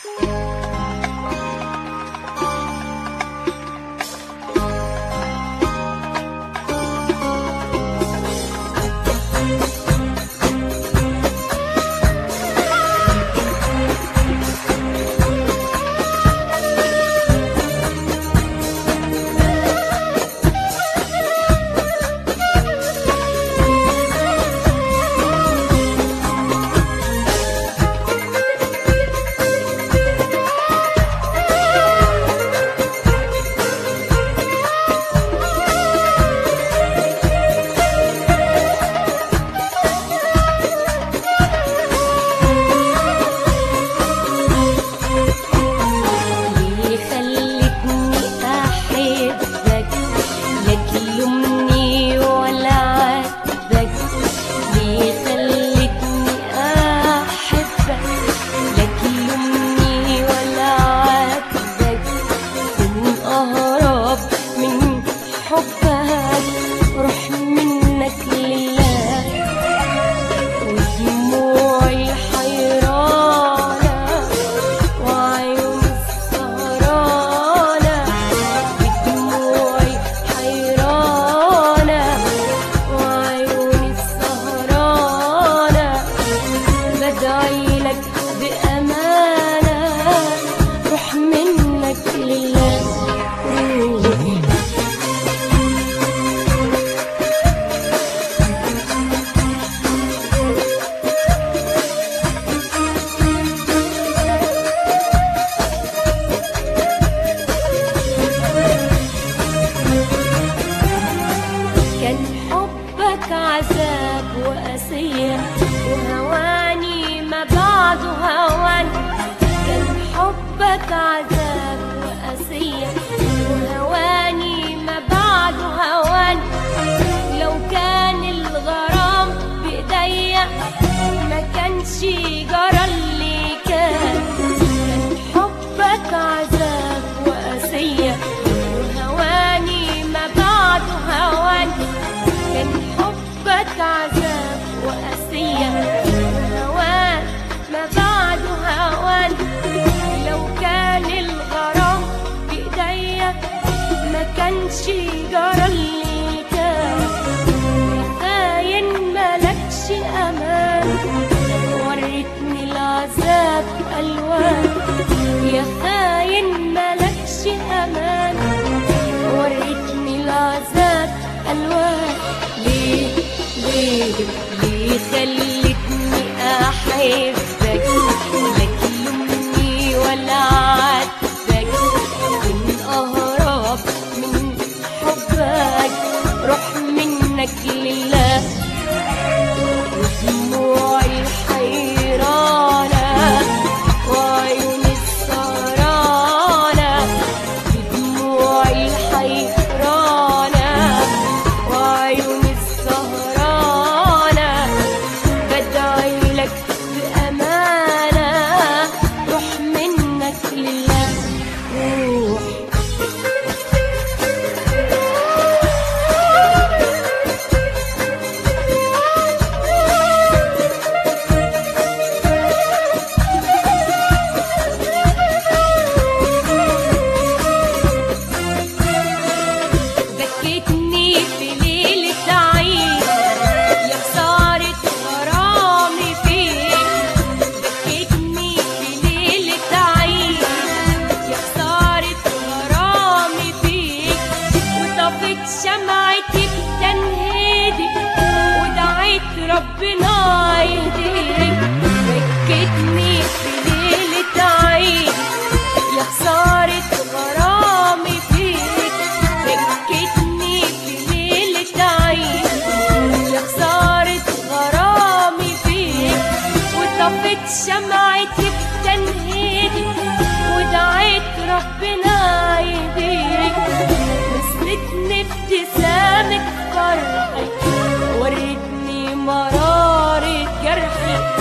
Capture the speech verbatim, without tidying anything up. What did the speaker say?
وقاسية وهواني ما بعده هوان. كان حبك عذاب وقاسية وهواني ما بعده هوان. لو كان الغرام بإيديا ما كانش جرى اللي كان. كان حبك عذاب وقاسية وهواني ما بعده هوان. كان حبك عذاب وقاسية وهوان ما بعده هوان. لو كان الغرام بإيديا ما كانش جرى اللي كان. يا خاين ملكش أمان وريتني العذاب ألوان. يا خاين ملكش أمان وريتني العذاب ألوان. ليه ليه ليه خلتني أحبك لا تلومني ولا عاتبك. من أهرب من حبك روح منك لله. ودموعي الحيرانة وعيوني السهرانة. بدموعي الحيرانة وعيوني السهرانة بدعي لك بأمانة روح منك لله. روح بكيتني في ليلة عيد يا خسارة غرامي فيك. بكيتني في ليلة عيد يا خسارة غرامي فيك. وطفت شمعتي بتنهيدي ودعيت ربنا يهديك. بكيتني في ليلة عيد يا خسارة غرامي فيك. بكيتني في ليلة عيد يا خسارة غرامي فيك. وطفت شمعتي بتنهيدي ودعيت ربنا يهديك. نسيتني ابتسامة فرحي وريتني مرارة جرحي.